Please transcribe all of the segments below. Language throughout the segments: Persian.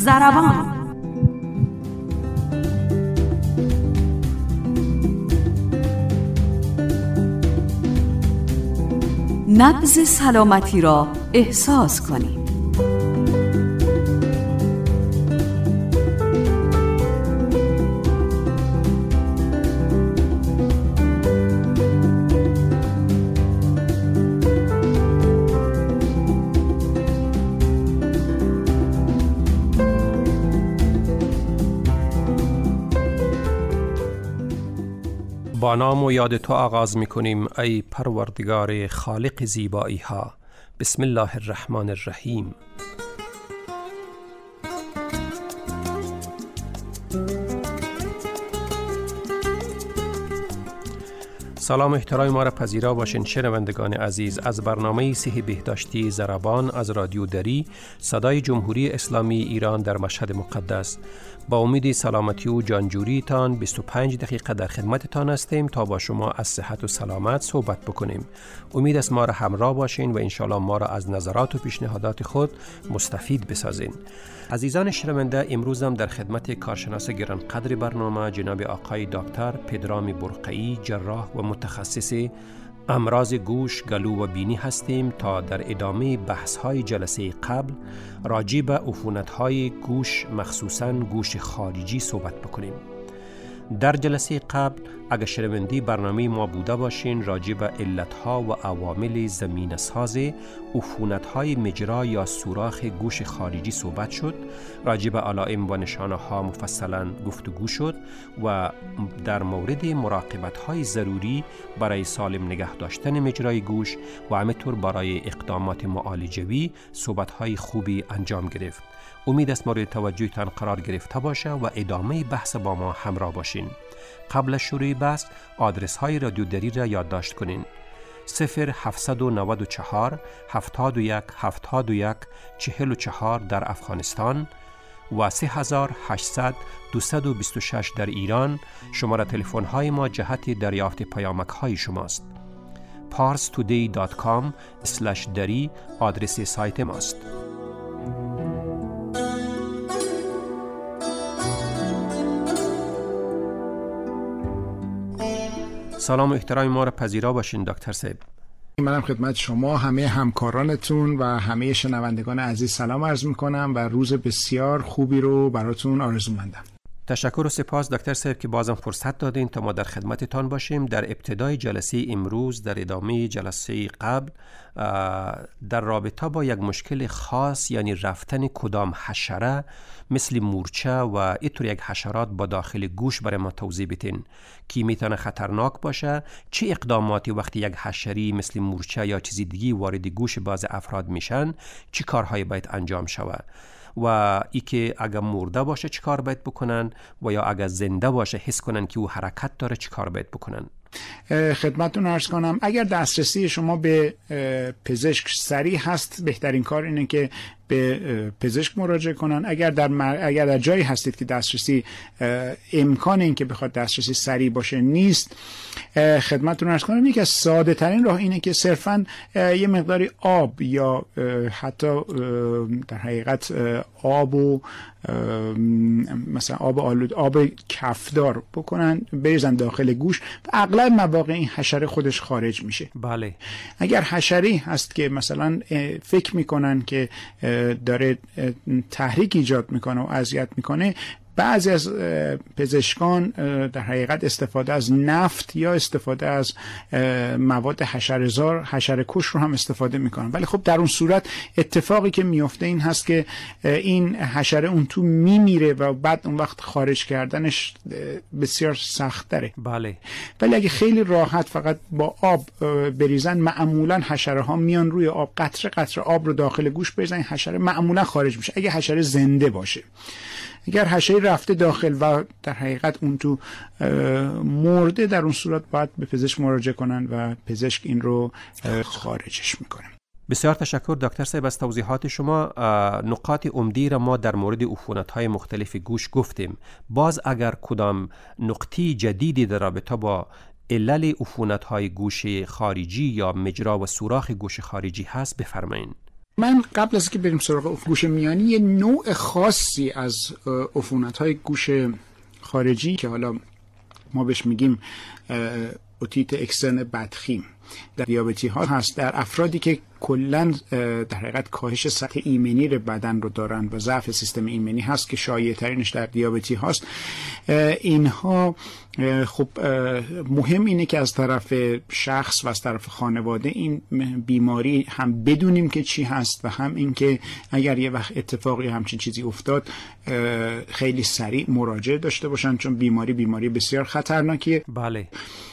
ضربان. نبض سلامتی را احساس کنید. با نام و یاد تو آغاز می کنیم ای پروردگار خالق زیبایی ها. بسم الله الرحمن الرحیم. سلام و احترام ما را پذیرا باشین شنوندگان عزیز از برنامه صحی بهداشتی ضربان از رادیو دری صدای جمهوری اسلامی ایران در مشهد مقدس. با امید سلامتی و جانجوری تان 25 دقیقه در خدمتتان هستیم تا با شما از صحت و سلامت صحبت بکنیم. امید است ما را همراه باشین و انشالله ما را از نظرات و پیشنهادات خود مستفید بسازین. عزیزان شنونده، امروز هم در خدمت کارشناس گرانقدر برنامه جناب آقای دکتر پدرام برقعی، جراح و متخصص امراض گوش، گلو و بینی هستیم تا در ادامه بحث‌های جلسه قبل راجع به عفونت‌های گوش، مخصوصاً گوش خارجی صحبت بکنیم. در جلسه قبل اگر شنونده برنامه ما بوده باشین راجع به علتها و عوامل زمینه‌ساز عفونت‌های مجرا یا سوراخ گوش خارجی صحبت شد. راجع به علائم و نشانه‌ها مفصلاً گفتگو شد و در مورد مراقبت‌های ضروری برای سالم نگه داشتن مجرای گوش و همینطور برای اقدامات معالجوی صحبت‌های خوبی انجام گرفت. امید است مورد توجهتان قرار گرفته باشه و ادامه بحث با ما همراه باشین. قبل از شروع بحث آدرس های رادیو دری را یادداشت کنین: 0794 71 71 44 در افغانستان و 3800 226 در ایران. شماره تلفن های ما جهت دریافت پیامک های شماست. parstoday.com/dari آدرس سایت ماست. سلام و احترام ما را پذیرا باشین دکتر صاحب. منم خدمت شما، همه همکارانتون و همه شنوندگان عزیز سلام عرض میکنم و روز بسیار خوبی رو براتون آرزومندم. تشکر و سپاس دکتر صاحب که بازم فرصت دادین تا ما در خدمتتان باشیم. در ابتدای جلسه امروز در ادامه جلسه قبل در رابطه با یک مشکل خاص، یعنی رفتن کدام حشره مثل مورچه و اینطور یک حشرات با داخل گوش برای ما توضیح بدین که میتونه خطرناک باشه. چه اقداماتی وقتی یک حشری مثل مورچه یا چیزی دیگه وارد گوش بعض افراد میشن چه کارهایی باید انجام شود و ای که اگر مرده باشه چه کار باید بکنن و یا اگر زنده باشه حس کنن که او حرکت داره چه کار باید بکنن؟ خدمتتون عرض کنم اگر دسترسی شما به پزشک سریع هست بهترین کار اینه که به پزشک مراجعه کنن. اگر در جایی هستید که دسترسی امکان این که بخواد دسترسی سریع باشه نیست، خدمتتون عرض کنم یکی از ساده ترین راه اینه که صرفاً یه مقداری آب یا حتی در حقیقت آب و مثلا آب کفدار بکنن بریزن داخل گوش. اغلب مواقع این حشره خودش خارج میشه. بله. اگر حشری هست که مثلا فکر میکنن که داره تحریک ایجاد میکنه و اذیت میکنه، بعضی از پزشکان در حقیقت استفاده از نفت یا استفاده از مواد حشره‌زار، حشره‌کش رو هم استفاده میکنن. ولی خب در اون صورت اتفاقی که میفته این هست که این حشره اون تو میمیره و بعد اون وقت خارج کردنش بسیار سخت داره. بله. ولی اگه خیلی راحت فقط با آب بریزن، معمولا حشره ها میان روی آب قطره قطره آب رو داخل گوش بریزن، حشره معمولا خارج میشه اگه حشره زنده باشه. اگر حشره رفته داخل و در حقیقت اون تو مرده، در اون صورت باید به پزشک مراجعه کنن و پزشک این رو خارجش میکنه. بسیار تشکر دکتر صاحب از توضیحات شما. نقاط عمدی را ما در مورد عفونت‌های مختلف گوش گفتیم. باز اگر کدام نقطه جدیدی در رابطه با علل عفونت‌های گوش خارجی یا مجرا و سوراخ گوش خارجی هست بفرمایید. من قبل از که بریم سراغ گوش میانی یه نوع خاصی از عفونت‌های گوش خارجی که حالا ما بهش میگیم اوتیت اکسترن بدخیم در دیابتی ها هست، در افرادی که کلاً در حقیقت کاهش سطح ایمنی بدن رو دارن و ضعف سیستم ایمنی هست که شایع ترینش در دیابتی هاست. اینها خب مهم اینه که از طرف شخص و از طرف خانواده این بیماری هم بدونیم که چی هست و هم این که اگر یه وقت اتفاقی همچین چیزی افتاد خیلی سریع مراجعه داشته باشن، چون بیماری بسیار خطرناکیه. بله.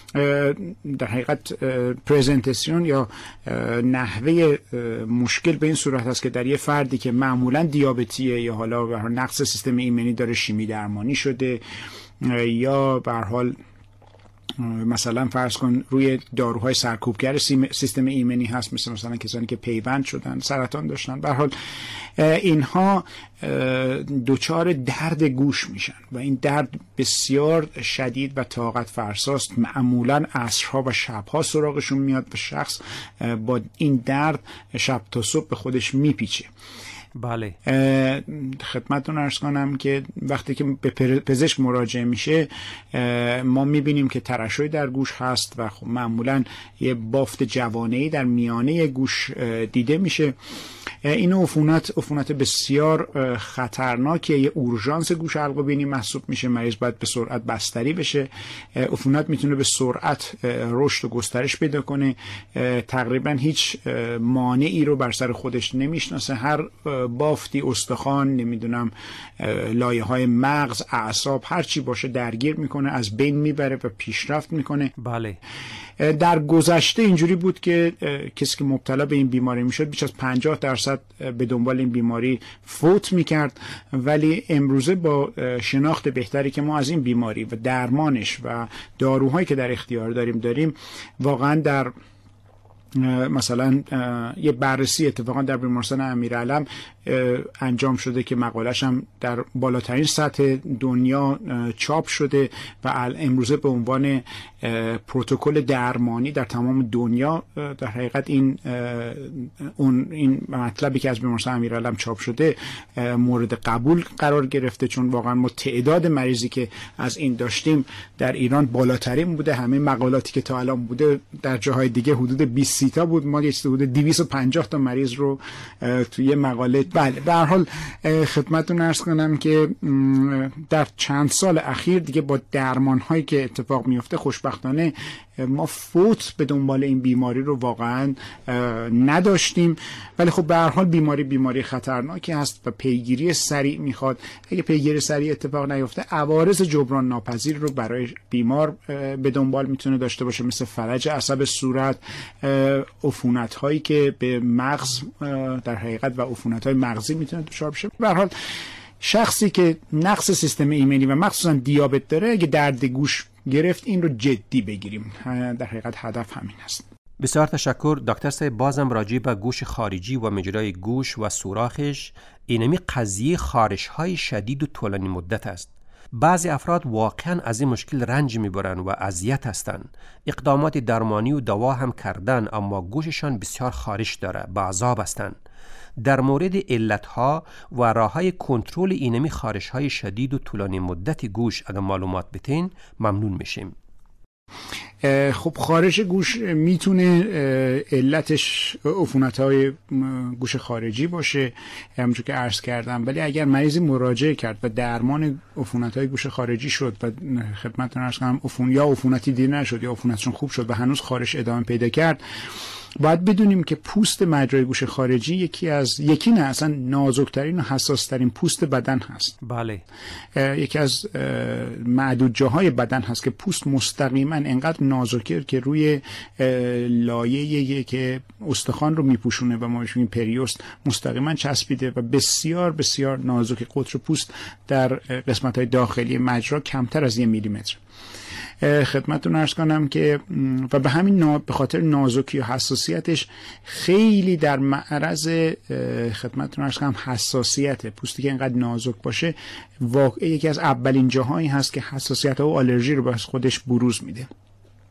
در حقیقت پرزنتیشن یا نحوه مشکل به این صورت است که در یه فردی که معمولا دیابتیه یا حالا به نقص سیستم ایمنی داره، شیمی درمانی شده، یا به هر حال مثلا فرض کن روی داروهای سرکوبگر سیستم ایمنی هست، مثلا کسانی که پیوند شدن، سرطان داشتن، به هر حال اینها دچار درد گوش میشن و این درد بسیار شدید و طاقت فرساست. معمولا عصرها و شبها سراغشون میاد و شخص با این درد شب تا صبح به خودش میپیچه. بله. خدمتتون عرض کنم که وقتی که به پزشک مراجعه میشه ما میبینیم که ترشح در گوش هست و خب معمولا یه بافت جوانه‌ای در میانه گوش دیده میشه. این عفونت بسیار خطرناکه، یه اورژانس گوش حلق و بینی محسوب میشه، مریض باید به سرعت بستری بشه. عفونت میتونه به سرعت رشد و گسترش پیدا کنه، تقریبا هیچ مانعی رو بر سر خودش نمیشناسه، هر بافتی، استخوان، نمیدونم لایه‌های مغز، اعصاب، هر چی باشه درگیر میکنه، از بین میبره و پیشرفت میکنه. بله. در گذشته اینجوری بود که کسی که مبتلا به این بیماری میشد بیش از 50% به دنبال این بیماری فوت میکرد، ولی امروزه با شناخت بهتری که ما از این بیماری و درمانش و داروهایی که در اختیار داریم واقعا در مثلا یه بررسی اتفاقا در بیمارستان امیرعلم انجام شده که مقالش هم در بالاترین سطح دنیا چاپ شده و امروزه به عنوان پروتکل درمانی در تمام دنیا در حقیقت این مطلبی که از بیمارستان امیرعلم چاپ شده مورد قبول قرار گرفته، چون واقعا ما تعداد مریضی که از این داشتیم در ایران بالاترین بوده. همه مقالاتی که تا الان بوده در جاهای دیگه حدود 20 تا بود، ما یه حدود 250 تا مریض رو توی مقاله. بله، به هر حال خدمتتون عرض کنم که در چند سال اخیر دیگه با درمان هایی که اتفاق میفته خوشبختانه ما فوت به دنبال این بیماری رو واقعا نداشتیم، ولی خب به هر حال بیماری خطرناکی هست و پیگیری سریع میخواد. اگه پیگیری سریع اتفاق نیفته عوارض جبران ناپذیر رو برای بیمار به دنبال میتونه داشته باشه، مثل فلج عصب صورت، عفونت هایی که به مغز در حقیقت و عفونت های مغزی میتونه دچار بشه. به هر حال شخصی که نقص سیستم ایمنی و مخصوصا دیابت داره، اگه درد گوش گرفت این رو جدی بگیریم، در حقیقت هدف همین است. بسیار تشکر دکتر صاحب. بازم راجع به گوش خارجی و مجرای گوش و سوراخش، اینمی قضیه خارش های شدید و طولانی مدت است. بعضی افراد واقعا از این مشکل رنج میبرند و اذیت هستند. اقدامات درمانی و دوا هم کردن، اما گوششان بسیار خارش داره، به عذاب هستند. در مورد علتها و راههای کنترل اینمی خارش‌های شدید و طولانی مدت گوش اگر معلومات بتین ممنون میشیم. خب خارش گوش میتونه علتش عفونت‌های گوش خارجی باشه همونجور که عرض کردم، ولی اگر مریضی مراجعه کرد و درمان عفونت‌های گوش خارجی شد و خدمتتون عرض کنم عفونتی دیده نشد یا عفونتشون خوب شد و هنوز خارش ادامه پیدا کرد، باید بدونیم که پوست مجرای گوش خارجی یکی نه اصلا نازکترین و حساسترین پوست بدن هست. بله. یکی از معدود جاهای بدن هست که پوست مستقیما انقدر نازکه که روی لایه‌ای که استخوان رو میپوشونه و ما بهش میگیم پریوست مستقیما چسبیده و بسیار بسیار نازک. قطر پوست در قسمت‌های داخلی مجرا کمتر از 1 میلیمتر. خدمتتون عرض کنم که و به همین به خاطر نازکی و حساسیتش خیلی در معرض خدمتتون عرض کنم حساسیت. پوستی که اینقدر نازک باشه یکی از اولین جاهایی هست که حساسیت و آلرژی رو به خودش بروز میده،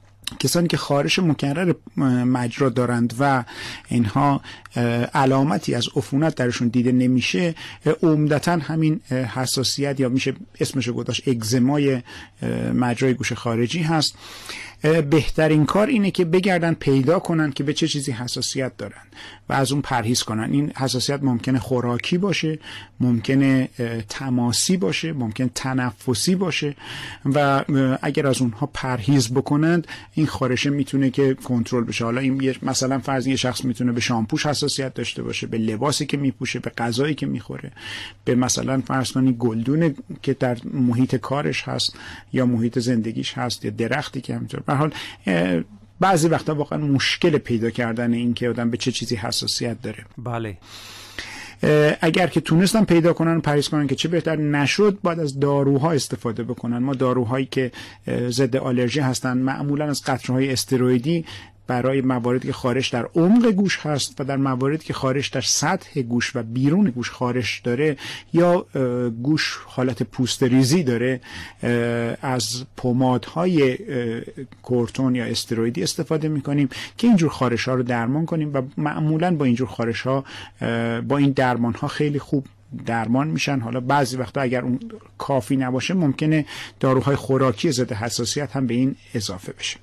کسانی که خارش مکرر مجرا دارند و اینها علامتی از عفونت درشون دیده نمیشه، عمدتاً همین حساسیت یا میشه اسمشو گذاشت اگزمای مجرای گوش خارجی هست. بهترین کار اینه که بگردن پیدا کنن که به چه چیزی حساسیت دارن و از اون پرهیز کنن. این حساسیت ممکنه خوراکی باشه، ممکنه تماسی باشه، ممکنه تنفسی باشه و اگر از اونها پرهیز بکنند این خارشه میتونه که کنترل بشه. حالا این مثلا فرض یه شخص میتونه به شامپوش حساسیت داشته باشه، به لباسی که میپوشه، به غذایی که میخوره، به مثلا فرض کنید گلدون که در محیط کارش هست یا محیط زندگیش هست یا درختی که همینطور. به هر حال بعضی وقتا واقعا مشکل پیدا کردن این که آدم به چه چیزی حساسیت داره. بله. اگر که تونستن پیدا کنن پرهیز کنن که چه بهتر، نشد باید از داروها استفاده بکنن. ما داروهایی که ضد آلرژی هستن معمولا از قطره‌های استروئیدی برای مواردی که خارش در عمق گوش هست و در مواردی که خارش در سطح گوش و بیرون گوش خارش داره یا گوش حالت پوستریزی داره، از پمادهای کورتون یا استروئیدی استفاده میکنیم که اینجور خارش ها رو درمان کنیم و معمولا با اینجور خارش ها با این درمان ها خیلی خوب درمان میشن. حالا بعضی وقتا اگر اون کافی نباشه ممکنه داروهای خوراکی ضد حساسیت هم به این اضافه بشه.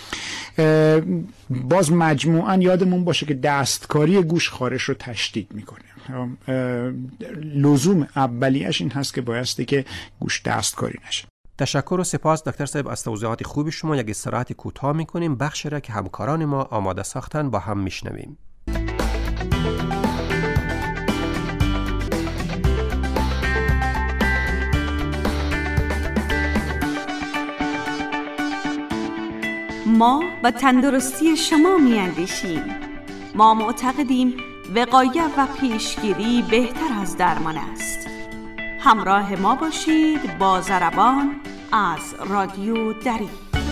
باز مجموعاً یادمون باشه که دستکاری گوش خارش رو تشدید میکنه. لزوم اولیش این هست که بایستی که گوش دستکاری نشه. تشکر و سپاس دکتر صاحب از توضیحات خوب شما. یک استراحت کوتاه میکنیم، بخشی را که همکاران ما آماده ساختن با هم میشنویم. ما به تندرستی شما می‌اندیشیم. ما معتقدیم وقایت و پیشگیری بهتر از درمان است. همراه ما باشید با ضربان از رادیو دری.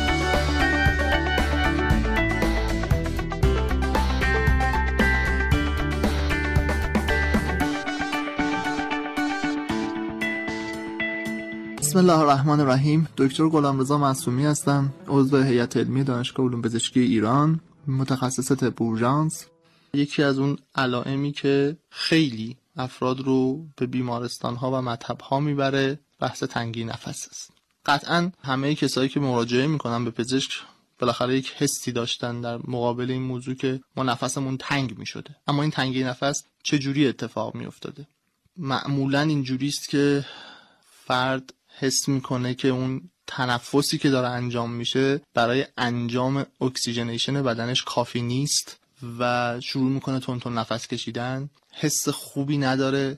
بسم الله الرحمن الرحیم. دکتر غلامرضا معصومی هستم، عضو هیئت علمی دانشگاه علوم پزشکی ایران، متخصص طب اورژانس. یکی از اون علائمی که خیلی افراد رو به بیمارستان‌ها و مطب‌ها میبره بحث تنگی نفس است. قطعاً همه کسایی که مراجعه میکنن به پزشک بالاخره یک حسی داشتن در مقابل این موضوع که ما نفسمون تنگ میشده. اما این تنگی نفس چجوری اتفاق میافتاده؟ معمولاً اینجوری است که فرد حس میکنه که اون تنفسی که داره انجام میشه برای انجام اکسیژنیشن بدنش کافی نیست و شروع میکنه تون تون نفس کشیدن، حس خوبی نداره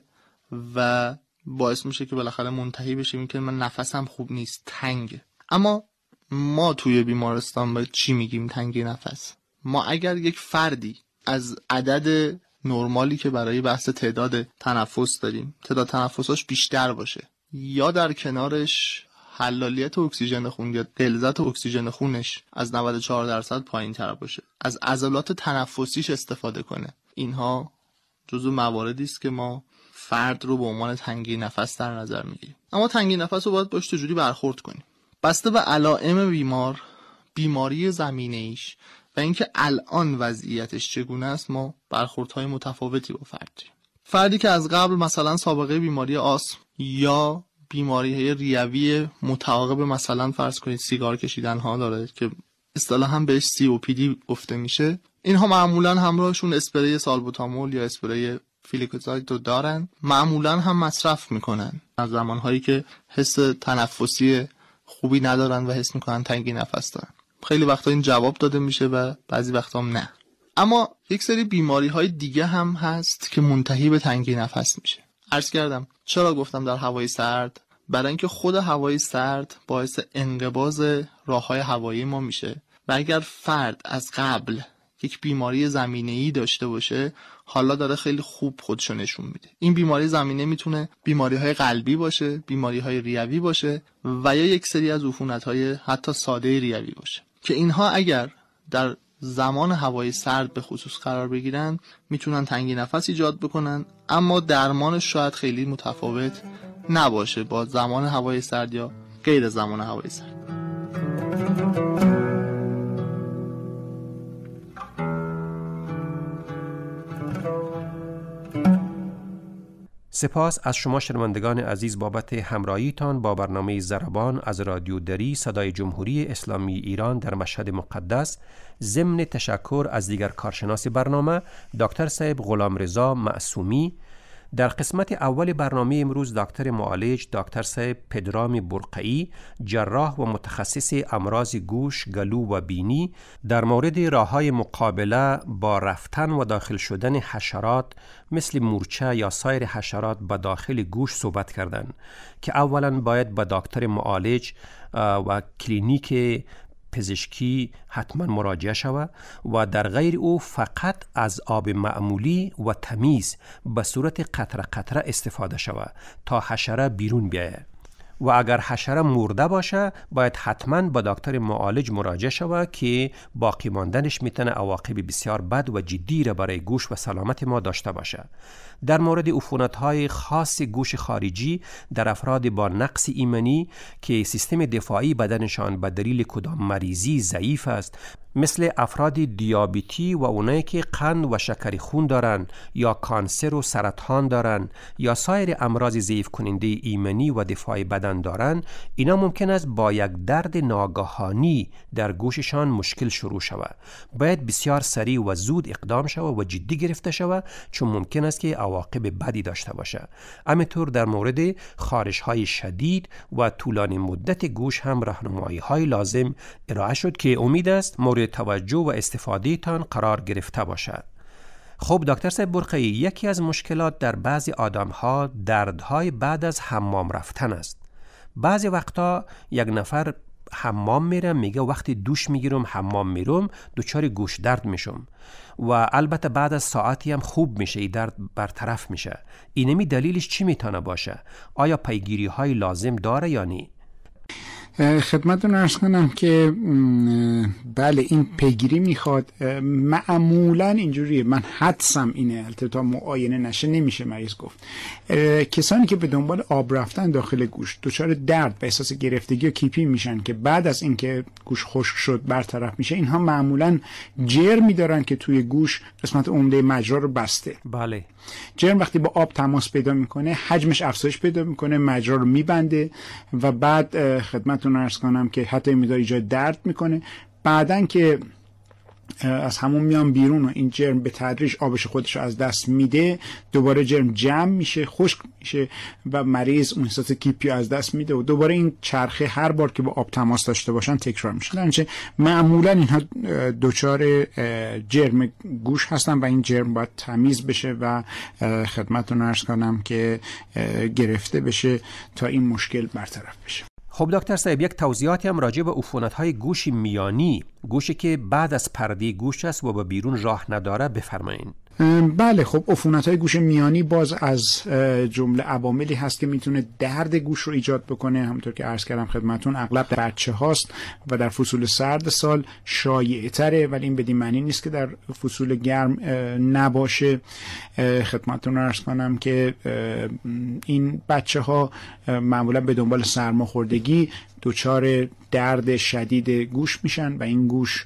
و باعث میشه که بالاخره منتهی بشه این که من نفسم خوب نیست، تنگه. اما ما توی بیمارستان باید چی میگیم تنگی نفس؟ ما اگر یک فردی از عدد نرمالی که برای بحث تعداد تنفس داریم، تعداد تنفساش بیشتر باشه یا در کنارش حلالیت اکسیژن خون یا غلظت اکسیژن خونش از 94% پایین تر باشه، از عضلات تنفسیش استفاده کنه، اینها جزو مواردی است که ما فرد رو به عنوان تنگی نفس در نظر میگیریم. اما تنگی نفس رو باید باش چجوری برخورد کنیم؟ بسته به علائم بیمار، بیماری زمینه‌ایش و اینکه الان وضعیتش چگونه است، ما برخوردهای متفاوتی با فرد داریم. فردی که از قبل مثلا سابقه بیماری آسم یا بیماری ریوی متعاقب مثلا فرض کنید سیگار کشیدن ها داره که اصطلاحاً بهش COPD گفته میشه، اینها معمولا همراهشون اسپری سالبوتامول یا اسپری فیلیکوزاید رو دارن، معمولا هم مصرف میکنن از زمانهایی که حس تنفسی خوبی ندارن و حس میکنن تنگی نفس دارن. خیلی وقتا این جواب داده میشه و بعضی وقتا هم نه. اما یک سری بیماری های دیگه هم هست که منتهی به تنگی نفس میشه. عرض کردم چرا گفتم در هوای سرد؟ برای اینکه خود هوای سرد باعث انقباض راههای هوایی ما میشه و اگر فرد از قبل یک بیماری زمینه‌ای داشته باشه حالا داره خیلی خوب خودشو نشون میده. این بیماری زمینه میتونه بیماری‌های قلبی باشه، بیماری‌های ریوی باشه و یا یک سری از عفونت‌های حتی ساده ریوی باشه که اینها اگر در زمان هوای سرد به خصوص قرار بگیرن میتونن تنگی نفس ایجاد بکنن، اما درمانش شاید خیلی متفاوت نباشه با زمان هوای سرد یا غیر زمان هوای سرد. سپاس از شما شنوندگان عزیز بابت همراهیتان با برنامه ضربان از رادیو دری صدای جمهوری اسلامی ایران در مشهد مقدس. ضمن تشکر از دیگر کارشناس برنامه دکتر صاحب غلامرضا معصومی. در قسمت اول برنامه امروز دکتر معالج دکتر صاحب پدرام برقعی، جراح و متخصص امراض گوش، گلو و بینی، در مورد راه‌های مقابله با رفتن و داخل شدن حشرات مثل مورچه یا سایر حشرات به داخل گوش صحبت کردند که اولا باید به دکتر معالج و کلینیک پزشکی حتما مراجعه شود و در غیر او فقط از آب معمولی و تمیز به صورت قطره قطره استفاده شود تا حشره بیرون بیاید. و اگر حشره مرده باشه باید حتما با دکتر معالج مراجعه شود که باقی ماندنش میتونه عواقب بسیار بد و جدی را برای گوش و سلامت ما داشته باشه. در مورد عفونت‌های خاص گوش خارجی در افراد با نقص ایمنی که سیستم دفاعی بدنشان به دلیل کدام مریضی ضعیف است، مثل افراد دیابتی و اونایی که قند و شکر خون دارن یا کانسر و سرطان دارن یا سایر امراض ضعیف کننده ایمنی و دفاعی بدن دارن، اینا ممکن است با یک درد ناگهانی در گوششان مشکل شروع شود. باید بسیار سریع و زود اقدام شود و جدی گرفته شود، چون ممکن است که عواقب بدی داشته باشه. همینطور در مورد خارش‌های شدید و طولانی مدت گوش هم راهنمایی‌های لازم ارائه شد که امید است مورد توجه و استفاده تان قرار گرفته باشد. خب دکتر صاحب برقعی، یکی از مشکلات در بعضی آدم‌ها دردهای بعد از حمام رفتن است. بعضی وقتا یک نفر حمام میرم میگه وقتی دوش میگیرم حمام میرم دچار گوش درد میشم و البته بعد از ساعتی هم خوب میشه، این درد برطرف میشه. اینمی دلیلش چی میتونه باشه؟ آیا پیگیری های لازم داره یا نه؟ خدمتتون عرض کنم که بله این پیگیری میخواد. معمولا اینجوریه، من حدسم اینه، البته تا معاینه نشه نمیشه مریض گفت. کسانی که به دنبال آب رفتن داخل گوش دچار درد و احساس گرفتگی و کیپی میشن که بعد از اینکه گوش خشک شد برطرف میشه، اینها معمولا جرمی دارن که توی گوش قسمت عمده مجرا رو بسته. بله. جرم وقتی با آب تماس پیدا میکنه حجمش افزایش پیدا میکنه، مجرا رو میبنده و بعد خدمتتون عرض کنم که حتی میدار ایجاد درد میکنه. بعدن که از همون میان بیرون و این جرم به تدریج آبش خودش رو از دست میده، دوباره جرم جمع میشه، خشک میشه و مریض اون احساس کیپی از دست میده و دوباره این چرخه هر بار که با آب تماس داشته باشن تکرار میشه. درنچه معمولا اینها دچار جرم گوش هستن و این جرم باید تمیز بشه و خدمتتون عرض کنم که گرفته بشه تا این مشکل برطرف بشه. خب دکتر صاحب، یک توضیحاتی هم راجع به عفونت‌های گوش میانی، گوشی که بعد از پرده گوش است و به بیرون راه نداره، بفرمایید. بله خب عفونت‌های گوش میانی باز از جمله عواملی هست که میتونه درد گوش رو ایجاد بکنه. همونطور که عرض کردم خدمتتون اغلب در بچه هاست و در فصول سرد سال شایع تره، ولی این بدین معنی نیست که در فصول گرم نباشه. خدمتتون عرض کنم که این بچه ها معمولا به دنبال سرماخوردگی دچار درد شدید گوش میشن و این گوش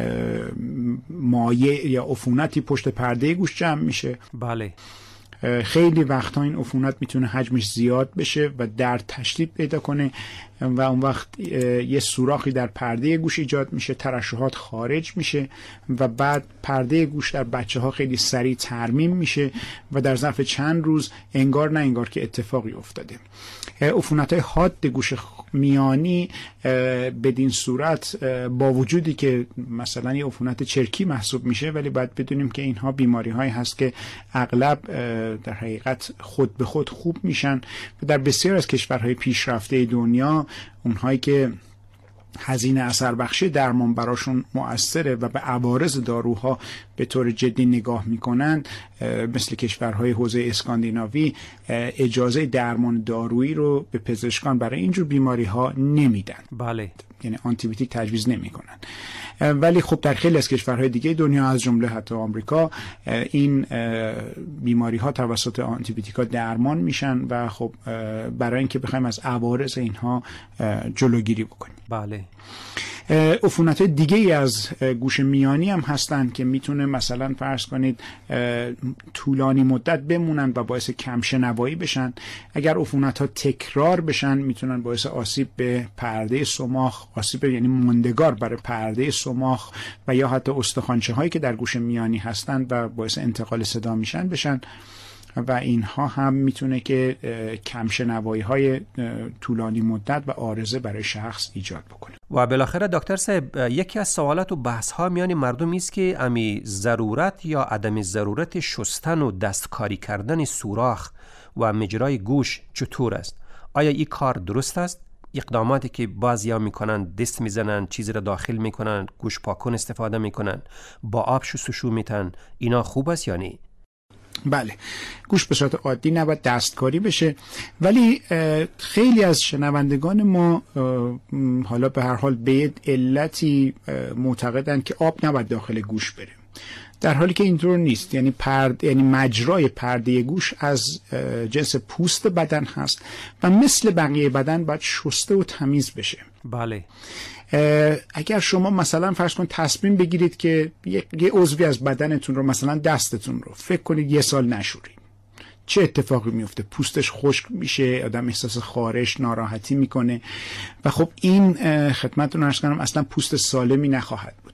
مایع یا عفونتی پشت پرده گوش جمع میشه. بله. خیلی وقتا این عفونت میتونه حجمش زیاد بشه و درد تشدید پیدا کنه و اون وقت یه سوراخی در پرده گوش ایجاد میشه، ترشحات خارج میشه و بعد پرده گوش در بچه ها خیلی سریع ترمیم میشه و در ظرف چند روز انگار نه انگار که اتفاقی افتاده. عفونت‌های حاد گوش میانی بدین صورت با وجودی که مثلا یه عفونت چرکی محسوب میشه، ولی باید بدونیم که اینها بیماری‌هایی هست که اغلب در حقیقت خود به خود خوب میشن و در بسیار از کشورهای پیشرفته دنیا اونهایی که هزینه اثر بخشی درمان براشون مؤثره و به عوارض داروها به طور جدی نگاه میکنن، مثل کشورهای حوزه اسکاندیناوی اجازه درمان دارویی رو به پزشکان برای اینجور بیماری ها نمیدن. بله. یعنی آنتیبیوتیک تجویز نمیکنن. ولی خب در خیلی از کشورهای دیگه دنیا از جمله حتی آمریکا این بیماری ها توسط آنتیبیوتیک ها درمان میشن و خب برای اینکه بخوایم از عوارض اینها جلوگیری بکنیم. بله. عفونت‌های دیگه‌ای از گوش میانی هم هستن که میتونه مثلا فرض کنید طولانی مدت بمونن و باعث کم شنوایی بشن. اگر عفونت‌ها تکرار بشن میتونن باعث آسیب به پرده صماخ، آسیب یعنی موندگار برای پرده صماخ و یا حتی استخوانچه‌هایی که در گوش میانی هستن و باعث انتقال صدا میشن بشن و اینها هم میتونه که کم شنوایی‌های طولانی مدت و عارضه برای شخص ایجاد بکنه. و بالاخره دکتر صاحب، یکی از سوالات و بحث‌ها میان مردم است که امی ضرورت یا عدم ضرورت شستن و دستکاری کردن سوراخ و مجرای گوش چطور است؟ آیا این کار درست است؟ اقداماتی که بعضیا میکنن، دست میزنن، چیزی را داخل میکنن، گوش پاکن استفاده میکنن، با آب شستشو میتن، اینا خوب است یا نه؟ بله، گوش به صورت عادی نباید دستکاری بشه، ولی خیلی از شنوندگان ما حالا به هر حال به علتی معتقدند که آب نباید داخل گوش بره، در حالی که اینطور نیست. یعنی مجرای پرده گوش از جنس پوست بدن هست و مثل بقیه بدن باید شسته و تمیز بشه. بله. اگر شما مثلا فرض کن تصمیم بگیرید که یه عضوی از بدنتون رو، مثلا دستتون رو، فکر کنید 1 سال نشورید، چه اتفاقی میفته؟ پوستش خشک میشه، آدم احساس خارش، ناراحتی میکنه و خب این خدمتتون عرض کنم اصلا پوست سالمی نخواهد بود.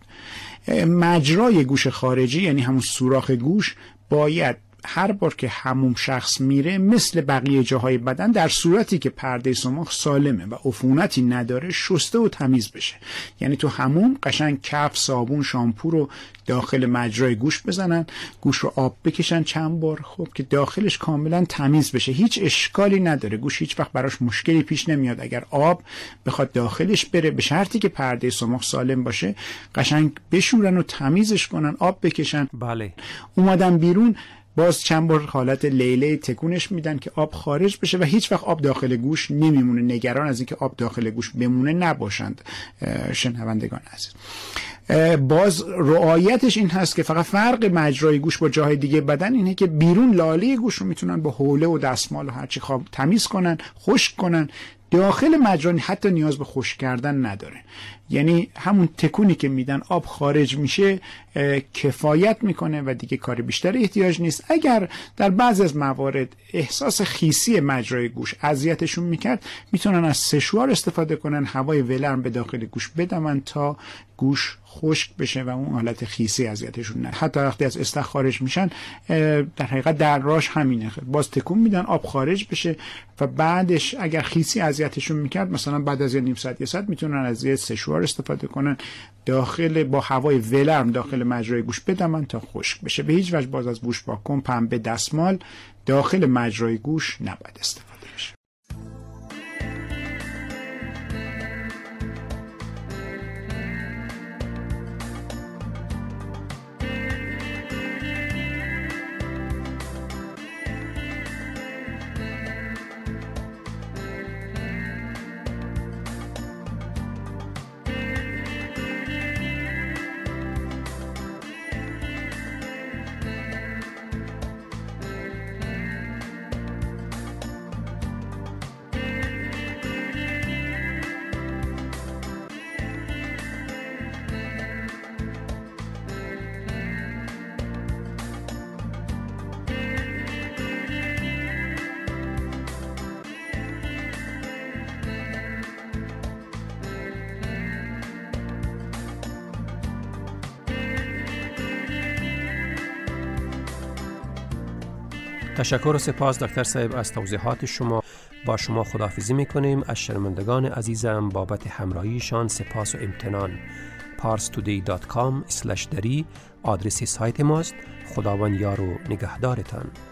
مجرای گوش خارجی یعنی همون سوراخ گوش باید هر بار که حموم شخص میره مثل بقیه جاهای بدن، در صورتی که پرده صماخ سالمه و عفونتی نداره، شسته و تمیز بشه. یعنی تو حموم قشنگ کف، صابون، شامپو رو داخل مجرای گوش بزنن، گوش رو آب بکشن چند بار، خب که داخلش کاملا تمیز بشه. هیچ اشکالی نداره، گوش هیچ وقت براش مشکلی پیش نمیاد اگر آب بخواد داخلش بره، به شرطی که پرده صماخ سالم باشه. قشنگ بشورن و تمیزش کنن، آب بکشن. بله. اومدن بیرون باز چند بار حالت لیله تکونش میدن که آب خارج بشه و هیچ وقت آب داخل گوش نمیمونه. نگران از اینکه آب داخل گوش بمونه نباشند شنوندگان عزیز. باز رعایتش این هست که فقط فرق مجرای گوش با جاهای دیگه بدن اینه که بیرون لاله گوش رو میتونن با حوله و دستمال و هرچی خواب تمیز کنن، خشک کنن. داخل مجرا حتی نیاز به خشک کردن نداره، یعنی همون تکونی که میدن آب خارج میشه کفایت میکنه و دیگه کار بیشتر احتیاج نیست. اگر در بعضی از موارد احساس خیسی مجرای گوش اذیتشون میکرد، میتونن از سشوار استفاده کنن، هوای ولرم به داخل گوش بدمن تا گوش خشک بشه و اون حالت خیسی اذیتشون نه. حتی وقتی از استخ خارج میشن در حقیقت دراش همینه، باز تکون میدن آب خارج بشه و بعدش اگر خیسی اذیتشون میکرد، مثلا بعد از نیم ساعت 1 ساعت میتونن از یه سشوار استفاده کنن، داخل با هوای ولرم داخل مجرای گوش بدمن تا خشک بشه. به هیچ وجه باز از گوش پاکن، پنبه، دستمال داخل مجرای گوش نباید استفاده بشه. تشکر و سپاس دکتر صاحب از توضیحات شما. با شما خداحافظی میکنیم. از شنوندگان عزیزم بابت همراهیشان سپاس و امتنان. parstoday.com/dari آدرس سایت ماست. خداوند یار و نگهدارتان.